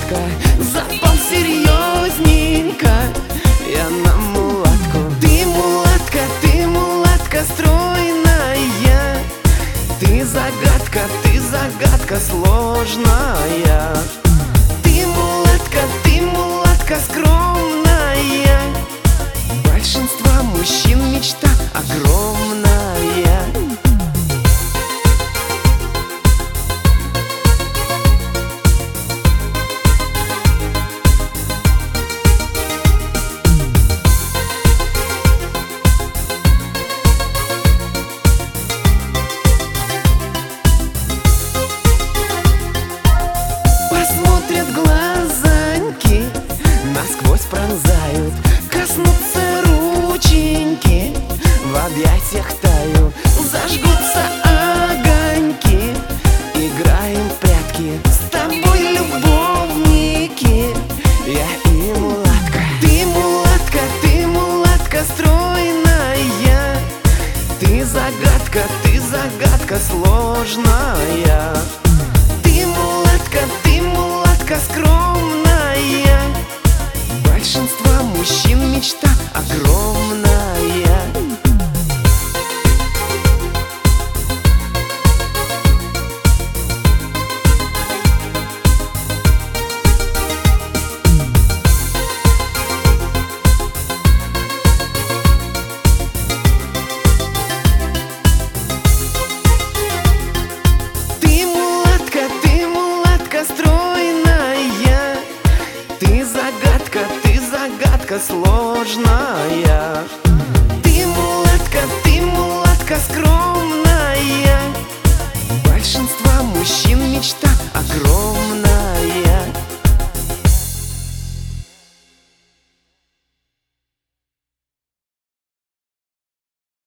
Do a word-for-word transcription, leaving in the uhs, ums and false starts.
мулатка, запал серьезненько я на мулатку. Ты мулатка, ты мулатка стройная, ты загадка, ты загадка сложная. Ты мулатка, ты мулатка скромная, большинства мужчин мечта огромная. Глазоньки насквозь пронзают, коснутся рученьки, в объятиях таю, зажгутся огоньки, играем в прятки, с тобой любовники, я и мулатка. Ты мулатка, ты мулатка стройная, ты загадка, ты загадка сложная. Ты мулатка, ты мулатка скромная, большинства мужчин мечта огромная. Стройная, ты загадка, ты загадка сложная. Ты мулатка, ты мулатка скромная,